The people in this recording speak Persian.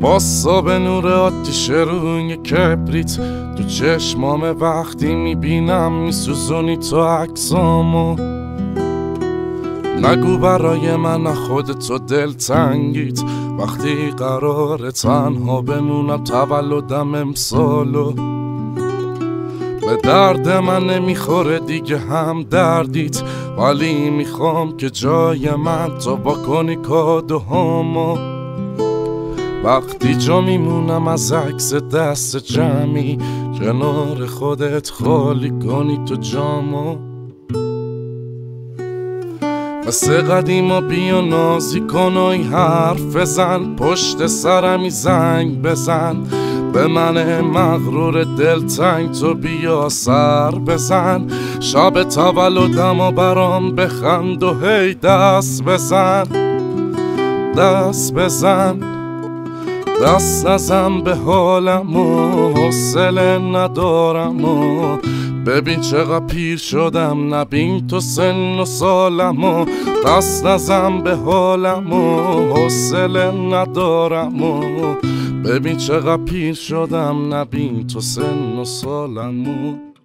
باسا به نور آتیش روی کبریت تو چشمام وقتی میبینم میسوزونی تو عکسامو. نگو برای من خودتو دلتنگیت وقتی قراره تنها بمونم تولدم امسالو. به درد من نمیخوره دیگه هم دردیت، ولی میخوام که جای من تو بکنی کادوهامو. وقتی جا میمونم از عکس دست جمعی کنار خودت خالی کنی تو جامو. مثل قدیما بیا نازی کن و این حرف بزن، پشت سرمی زنگ بزن به من مغرور دلتنگ تو بیا سر بزن. شب تولدم و برام بخند و هی دست بزن دست بزن. دست نزن به حالم و حوصله ندارم و ببین چقدر پیر شدم نبین تو سن و سالم و دست نزن به حالم و حوصله ندارم و ببین چقدر پیر شدم نبین تو سن و سالم و